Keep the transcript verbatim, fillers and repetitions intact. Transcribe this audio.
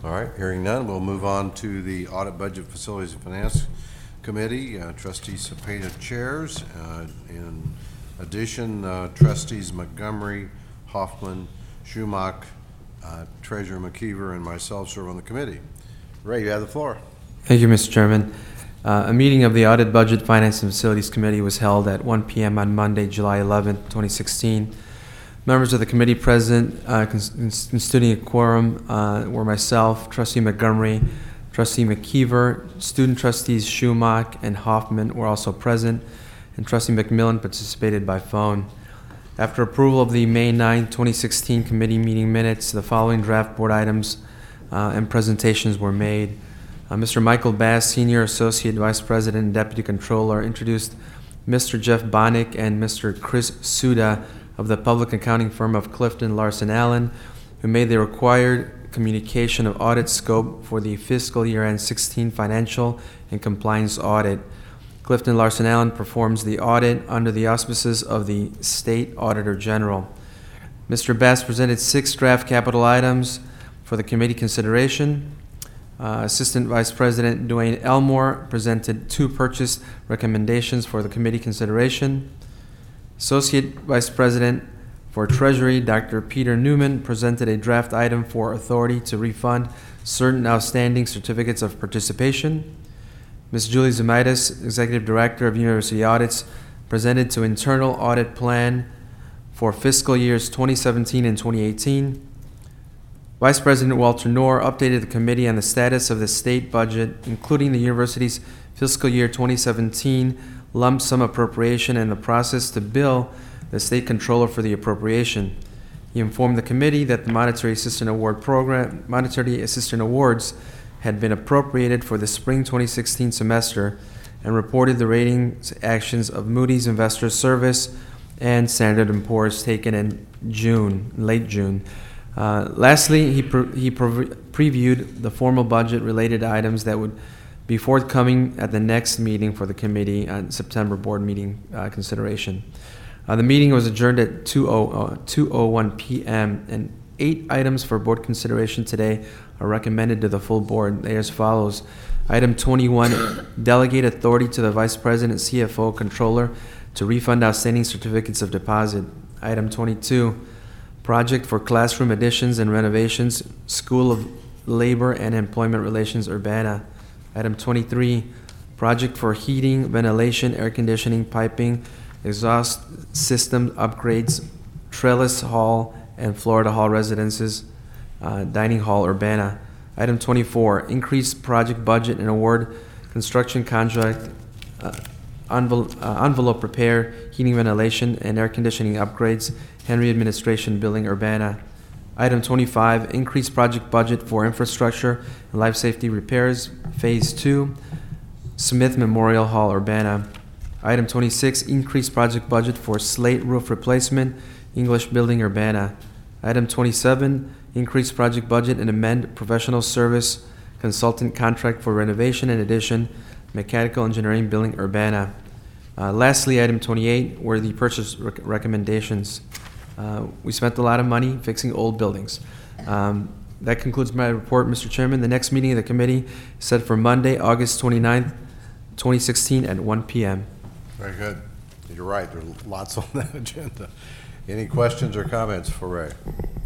All right, hearing none, we'll move on to the Audit, Budget, Facilities, and Finance Committee. Uh, Trustee Cepeda chairs. Uh, in addition, uh, Trustees Montgomery, Hoffman, Schumach, uh, Treasurer McKeever, and myself serve on the committee. Ray, you have the floor. Thank you, Mister Chairman. Uh, a meeting of the Audit, Budget, Finance, and Facilities Committee was held at one p m on Monday, July eleventh, twenty sixteen. Members of the committee present, uh, constituting a quorum, uh, were myself, Trustee Montgomery, Trustee McKeever, student trustees Schumach and Hoffman were also present, and Trustee McMillan participated by phone. After approval of the May ninth, twenty sixteen committee meeting minutes, the following draft board items uh, and presentations were made. Uh, Mister Michael Bass, Senior Associate Vice President and Deputy Controller, introduced Mister Jeff Bonick and Mister Chris Suda of the public accounting firm of Clifton Larson Allen, who made the required communication of audit scope for the fiscal year-end sixteen financial and compliance audit. Clifton Larson Allen performs the audit under the auspices of the State Auditor General. Mister Bass presented six draft capital items for the committee consideration. Uh, Assistant Vice President Dwayne Elmore presented two purchase recommendations for the committee consideration. Associate Vice President for Treasury, Doctor Peter Newman, presented a draft item for authority to refund certain outstanding certificates of participation. Miz Julie Zemaitis, Executive Director of University Audits, presented to internal audit plan for fiscal years twenty seventeen and twenty eighteen. Vice President Walter Knorr updated the committee on the status of the state budget, including the university's fiscal year twenty seventeen lump sum appropriation and the process to bill the state controller for the appropriation. He informed the committee that the Monetary Assistant Award Program, Monetary Assistant Awards had been appropriated for the spring twenty sixteen semester and reported the ratings actions of Moody's Investors Service and Standard and Poor's taken in June, late June. Uh, lastly, he, pre- he pre- previewed the formal budget-related items that would be forthcoming at the next meeting for the committee on September board meeting uh, consideration. Uh, the meeting was adjourned at two oh one p m and eight items for board consideration today are recommended to the full board. They are as follows. Item twenty-one, delegate authority to the Vice President, C F O, Controller to refund outstanding certificates of deposit. Item twenty-two, project for classroom additions and renovations, School of Labor and Employment Relations, Urbana. Item twenty-three, project for heating, ventilation, air conditioning, piping, exhaust system upgrades, Trellis Hall and Florida Hall residences, uh, Dining Hall, Urbana. Item twenty-four, increased project budget and award construction contract, uh, envelope, uh, envelope repair, heating, ventilation, and air conditioning upgrades, Henry Administration Building, Urbana. Item twenty-five, increased project budget for infrastructure and life safety repairs, Phase two, Smith Memorial Hall, Urbana. Item twenty-six, increased project budget for slate roof replacement, English Building, Urbana. Item twenty-seven, increased project budget and amend professional service consultant contract for renovation and addition, Mechanical Engineering Building, Urbana. Uh, lastly, item twenty-eight were the purchase rec- recommendations. Uh, we spent a lot of money fixing old buildings. Um, that concludes my report, Mister Chairman. The next meeting of the committee is set for Monday, August twenty-ninth, twenty sixteen at one p m Very good. You're right. There are lots on that agenda. Any questions or comments for Ray?